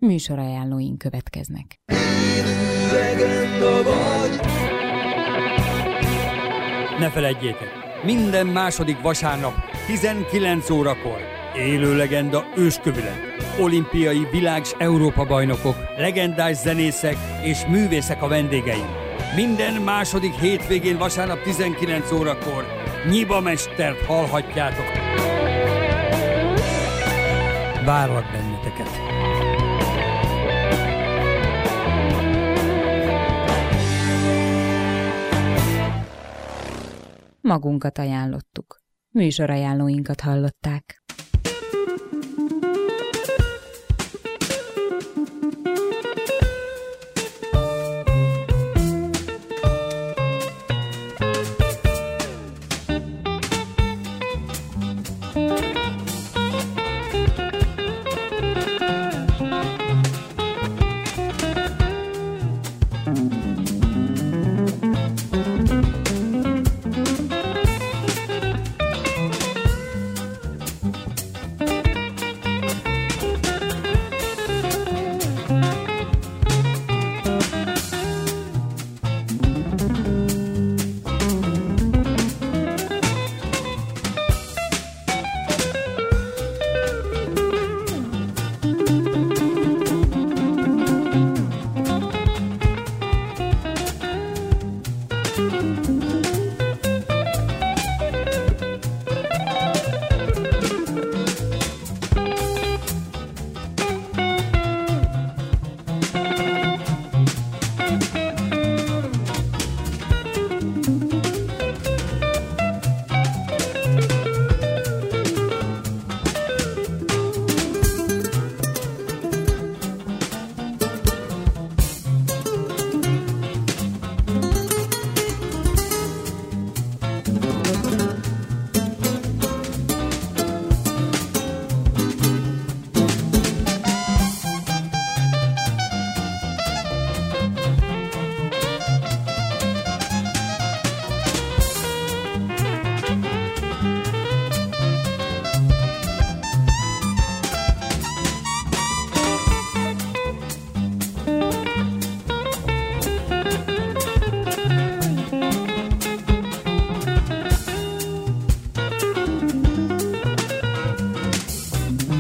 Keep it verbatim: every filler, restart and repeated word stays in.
Műsorajánlóink következnek. Ne feledjétek, minden második vasárnap tizenkilenc órakor élő legenda őskövület. Olimpiai, világ- s Európa-bajnokok, legendás zenészek és művészek a vendégeim. Minden második hétvégén vasárnap tizenkilenc órakor Nyiba Mestert hallhatjátok. Várlak benneteket! Magunkat ajánlottuk. Műsorajánlóinkat hallották.